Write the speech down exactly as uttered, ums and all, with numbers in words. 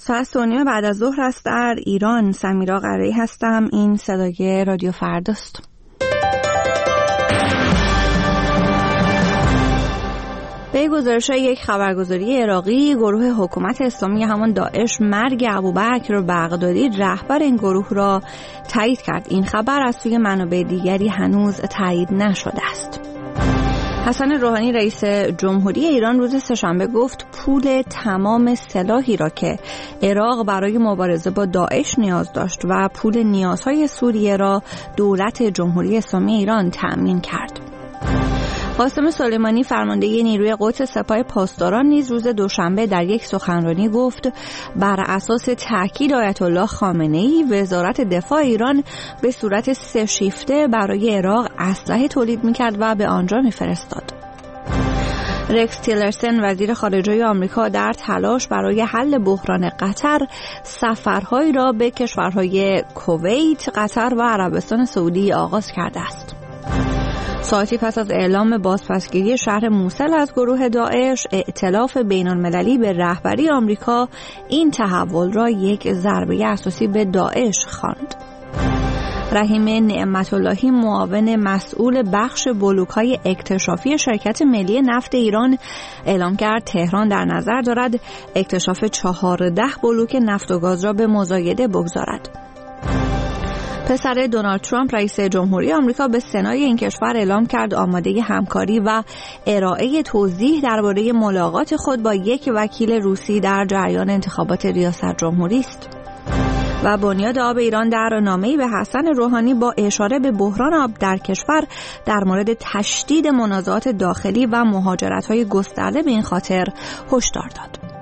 ساعت سه و نیم بعد از ظهر است در ایران. سمیرا قرایی هستم. این صدای رادیو فرداست. به گزارش یک خبرگزاری عراقی، گروه حکومت اسلامی همان داعش مرگ ابوبکر بغدادی رهبر این گروه را تایید کرد. این خبر از سوی منابع دیگری هنوز تایید نشده است. حسن روحانی رئیس جمهوری ایران روز سه‌شنبه گفت پول تمام سلاحی را که عراق برای مبارزه با داعش نیاز داشت و پول نیازهای سوریه را دولت جمهوری اسلامی ایران تأمین کرد. قاسم سلیمانی فرمانده نیروی قدس سپاه پاسداران نیز روز دوشنبه در یک سخنرانی گفت بر اساس تاکید آیت الله خامنه‌ای وزارت دفاع ایران به صورت سه شیفته برای عراق اسلحه تولید می‌کرد و به آنجا می‌فرستاد. رکس تیلرسن وزیر خارجه آمریکا در تلاش برای حل بحران قطر سفرهایی را به کشورهای کویت، قطر و عربستان سعودی آغاز کرده است. ساعتی پس از اعلام بازپسگیری شهر موصل از گروه داعش، ائتلاف بین‌المللی به رهبری آمریکا این تحول را یک ضربه اساسی به داعش خواند. رحیم نعمت اللهی معاون مسئول بخش بلوک‌های اکتشافی شرکت ملی نفت ایران اعلام کرد تهران در نظر دارد اکتشاف چهارده بلوک نفت و گاز را به مزایده بگذارد. پسر دونالد ترامپ رئیس جمهوری آمریکا به سنای این کشور اعلام کرد آماده همکاری و ارائه توضیح درباره ملاقات خود با یک وکیل روسی در جریان انتخابات ریاست جمهوری است. و بنیاد آب ایران در نامه‌ای به حسن روحانی با اشاره به بحران آب در کشور در مورد تشدید منازعات داخلی و مهاجرت‌های گسترده به این خاطر هشدار داد.